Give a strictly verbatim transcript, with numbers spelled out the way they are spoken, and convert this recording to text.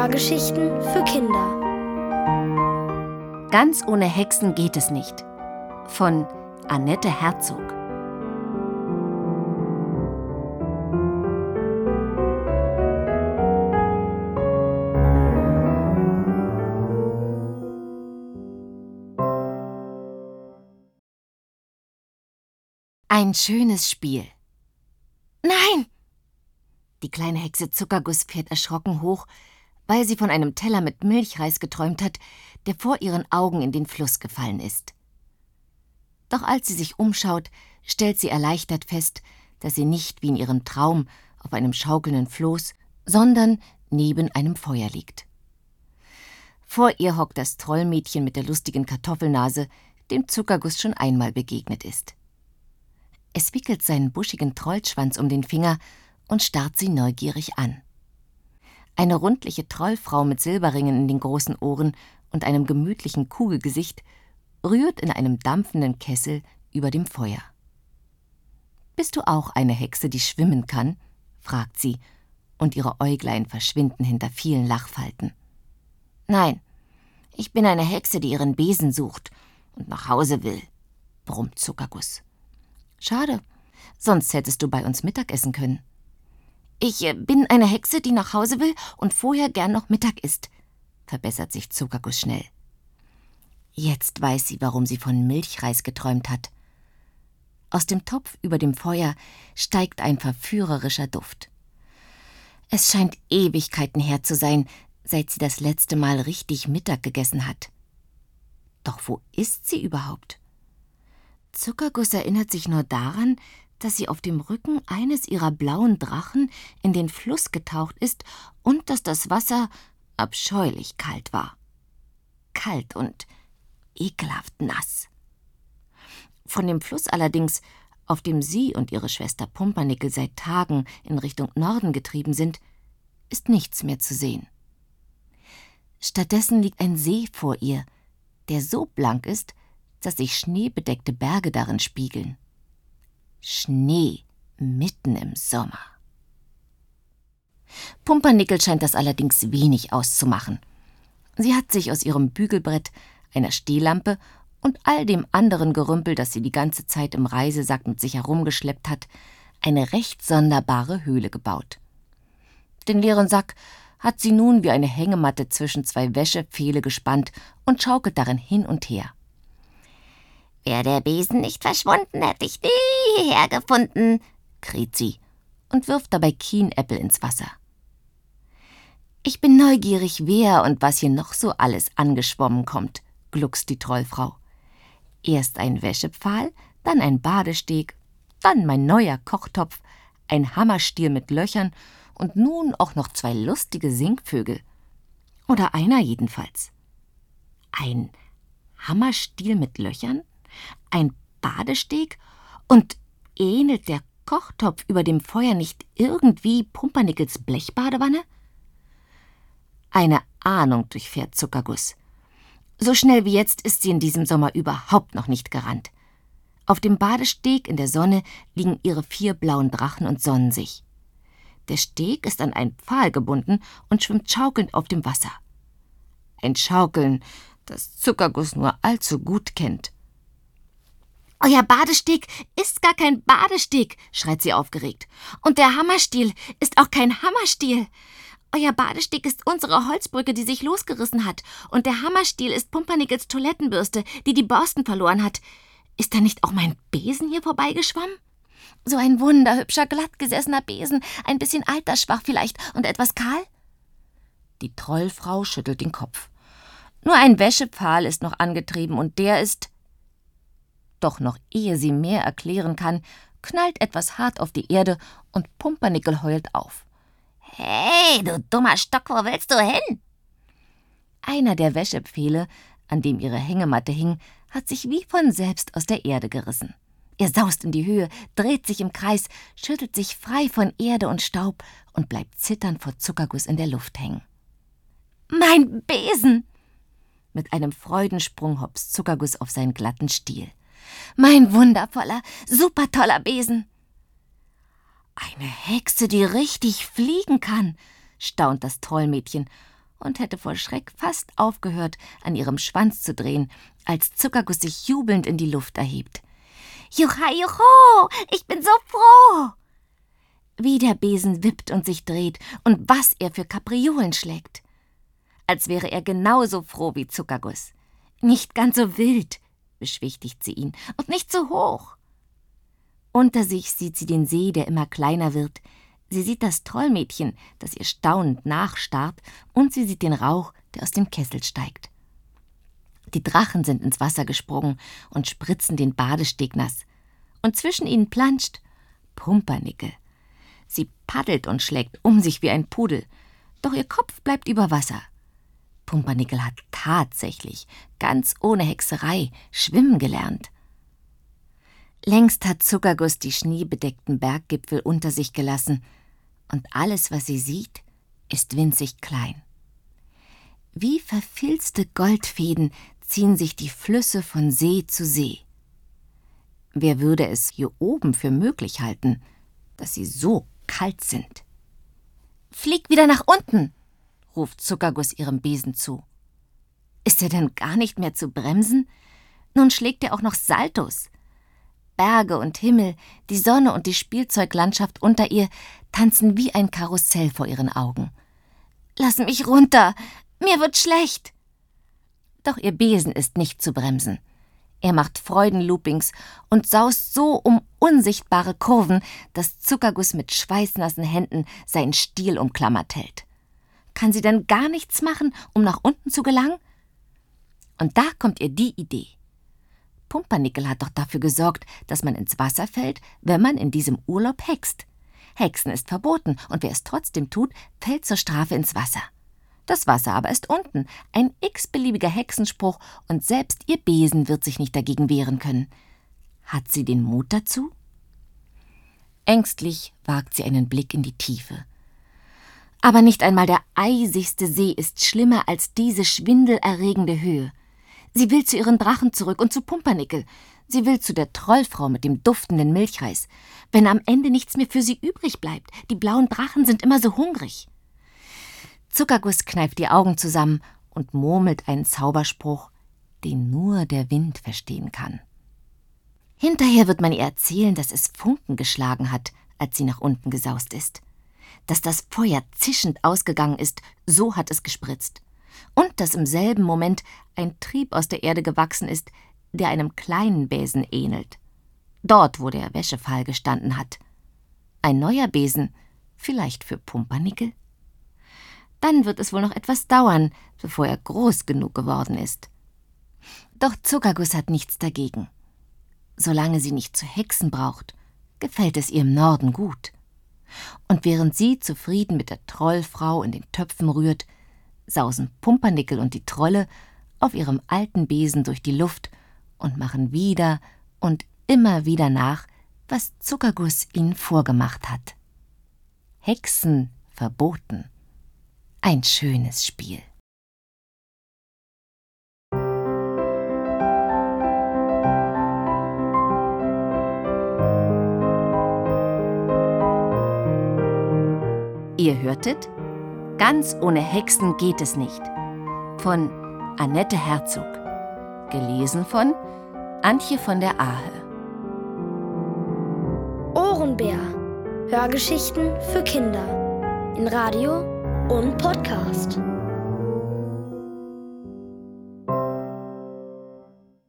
Hörgeschichten für Kinder. Ganz ohne Hexen geht es nicht. Von Annette Herzog. Ein schönes Spiel. Nein! Die kleine Hexe Zuckerguss fährt erschrocken hoch, weil sie von einem Teller mit Milchreis geträumt hat, der vor ihren Augen in den Fluss gefallen ist. Doch als sie sich umschaut, stellt sie erleichtert fest, dass sie nicht wie in ihrem Traum auf einem schaukelnden Floß, sondern neben einem Feuer liegt. Vor ihr hockt das Trollmädchen mit der lustigen Kartoffelnase, dem Zuckerguss schon einmal begegnet ist. Es wickelt seinen buschigen Trollschwanz um den Finger und starrt sie neugierig an. Eine rundliche Trollfrau mit Silberringen in den großen Ohren und einem gemütlichen Kugelgesicht rührt in einem dampfenden Kessel über dem Feuer. »Bist du auch eine Hexe, die schwimmen kann?« fragt sie, und ihre Äuglein verschwinden hinter vielen Lachfalten. »Nein, ich bin eine Hexe, die ihren Besen sucht und nach Hause will«, brummt Zuckerguss. »Schade, sonst hättest du bei uns Mittag essen können.« »Ich äh, bin eine Hexe, die nach Hause will und vorher gern noch Mittag isst«, verbessert sich Zuckerguss schnell. Jetzt weiß sie, warum sie von Milchreis geträumt hat. Aus dem Topf über dem Feuer steigt ein verführerischer Duft. Es scheint Ewigkeiten her zu sein, seit sie das letzte Mal richtig Mittag gegessen hat. Doch wo ist sie überhaupt? Zuckerguss erinnert sich nur daran, dass sie auf dem Rücken eines ihrer blauen Drachen in den Fluss getaucht ist und dass das Wasser abscheulich kalt war. Kalt und ekelhaft nass. Von dem Fluss allerdings, auf dem sie und ihre Schwester Pumpernickel seit Tagen in Richtung Norden getrieben sind, ist nichts mehr zu sehen. Stattdessen liegt ein See vor ihr, der so blank ist, dass sich schneebedeckte Berge darin spiegeln. Schnee mitten im Sommer. Pumpernickel scheint das allerdings wenig auszumachen. Sie hat sich aus ihrem Bügelbrett, einer Stehlampe und all dem anderen Gerümpel, das sie die ganze Zeit im Reisesack mit sich herumgeschleppt hat, eine recht sonderbare Höhle gebaut. Den leeren Sack hat sie nun wie eine Hängematte zwischen zwei Wäschepfähle gespannt und schaukelt darin hin und her. »Wäre der Besen nicht verschwunden, hätte ich nie hierher gefunden«, kräht sie und wirft dabei Kienäpfel ins Wasser. »Ich bin neugierig, wer und was hier noch so alles angeschwommen kommt«, gluckst die Trollfrau. »Erst ein Wäschepfahl, dann ein Badesteg, dann mein neuer Kochtopf, ein Hammerstiel mit Löchern und nun auch noch zwei lustige Singvögel. Oder einer jedenfalls. Ein Hammerstiel mit Löchern? Ein Badesteg? Und ähnelt der Kochtopf über dem Feuer nicht irgendwie Pumpernickels Blechbadewanne? Eine Ahnung durchfährt Zuckerguss. So schnell wie jetzt ist sie in diesem Sommer überhaupt noch nicht gerannt. Auf dem Badesteg in der Sonne liegen ihre vier blauen Drachen und sonnen sich. Der Steg ist an einen Pfahl gebunden und schwimmt schaukelnd auf dem Wasser. Ein Schaukeln, das Zuckerguss nur allzu gut kennt. »Euer Badesteg ist gar kein Badesteg«, schreit sie aufgeregt. »Und der Hammerstiel ist auch kein Hammerstiel. Euer Badesteg ist unsere Holzbrücke, die sich losgerissen hat. Und der Hammerstiel ist Pumpernickels Toilettenbürste, die die Borsten verloren hat. Ist da nicht auch mein Besen hier vorbeigeschwommen? So ein wunderhübscher, glattgesessener Besen, ein bisschen altersschwach vielleicht und etwas kahl?« Die Trollfrau schüttelt den Kopf. »Nur ein Wäschepfahl ist noch angetrieben und der ist...« Doch noch ehe sie mehr erklären kann, knallt etwas hart auf die Erde und Pumpernickel heult auf. »Hey, du dummer Stock, wo willst du hin?« Einer der Wäschepfähle, an dem ihre Hängematte hing, hat sich wie von selbst aus der Erde gerissen. Er saust in die Höhe, dreht sich im Kreis, schüttelt sich frei von Erde und Staub und bleibt zitternd vor Zuckerguss in der Luft hängen. »Mein Besen!« Mit einem Freudensprung hopst Zuckerguss auf seinen glatten Stiel. »Mein wundervoller, supertoller Besen!« »Eine Hexe, die richtig fliegen kann«, staunt das Trollmädchen und hätte vor Schreck fast aufgehört, an ihrem Schwanz zu drehen, als Zuckerguss sich jubelnd in die Luft erhebt. »Juchai, jucho, ich bin so froh!« Wie der Besen wippt und sich dreht und was er für Kapriolen schlägt. Als wäre er genauso froh wie Zuckerguss. »Nicht ganz so wild«, beschwichtigt sie ihn, »und nicht so hoch.« Unter sich sieht sie den See, der immer kleiner wird. Sie sieht das Trollmädchen, das ihr staunend nachstarrt, und sie sieht den Rauch, der aus dem Kessel steigt. Die Drachen sind ins Wasser gesprungen und spritzen den Badesteg nass. Und zwischen ihnen planscht Pumpernickel. Sie paddelt und schlägt um sich wie ein Pudel, doch ihr Kopf bleibt über Wasser. Pumpernickel hat tatsächlich, ganz ohne Hexerei, schwimmen gelernt. Längst hat Zuckerguss die schneebedeckten Berggipfel unter sich gelassen, und alles, was sie sieht, ist winzig klein. Wie verfilzte Goldfäden ziehen sich die Flüsse von See zu See. Wer würde es hier oben für möglich halten, dass sie so kalt sind? »Flieg wieder nach unten«, ruft Zuckerguss ihrem Besen zu. Ist er denn gar nicht mehr zu bremsen? Nun schlägt er auch noch Saltos. Berge und Himmel, die Sonne und die Spielzeuglandschaft unter ihr tanzen wie ein Karussell vor ihren Augen. »Lass mich runter, mir wird schlecht!« Doch ihr Besen ist nicht zu bremsen. Er macht Freudenloopings und saust so um unsichtbare Kurven, dass Zuckerguss mit schweißnassen Händen seinen Stiel umklammert hält. Kann sie denn gar nichts machen, um nach unten zu gelangen? Und da kommt ihr die Idee. Pumpernickel hat doch dafür gesorgt, dass man ins Wasser fällt, wenn man in diesem Urlaub hext. Hexen ist verboten, und wer es trotzdem tut, fällt zur Strafe ins Wasser. Das Wasser aber ist unten, ein x-beliebiger Hexenspruch, und selbst ihr Besen wird sich nicht dagegen wehren können. Hat sie den Mut dazu? Ängstlich wagt sie einen Blick in die Tiefe. Aber nicht einmal der eisigste See ist schlimmer als diese schwindelerregende Höhe. Sie will zu ihren Drachen zurück und zu Pumpernickel. Sie will zu der Trollfrau mit dem duftenden Milchreis. Wenn am Ende nichts mehr für sie übrig bleibt. Die blauen Drachen sind immer so hungrig. Zuckerguss kneift die Augen zusammen und murmelt einen Zauberspruch, den nur der Wind verstehen kann. Hinterher wird man ihr erzählen, dass es Funken geschlagen hat, als sie nach unten gesaust ist. Dass das Feuer zischend ausgegangen ist, so hat es gespritzt. Und dass im selben Moment ein Trieb aus der Erde gewachsen ist, der einem kleinen Besen ähnelt. Dort, wo der Wäschepfahl gestanden hat. Ein neuer Besen, vielleicht für Pumpernickel? Dann wird es wohl noch etwas dauern, bevor er groß genug geworden ist. Doch Zuckerguss hat nichts dagegen. Solange sie nicht zu hexen braucht, gefällt es ihr im Norden gut. Und während sie zufrieden mit der Trollfrau in den Töpfen rührt, sausen Pumpernickel und die Trolle auf ihrem alten Besen durch die Luft und machen wieder und immer wieder nach, was Zuckerguss ihnen vorgemacht hat. Hexen verboten. Ein schönes Spiel. Ihr hörtet »Ganz ohne Hexen geht es nicht« von Annette Herzog, gelesen von Antje von der Ahe. Ohrenbär. Hörgeschichten für Kinder in Radio und Podcast.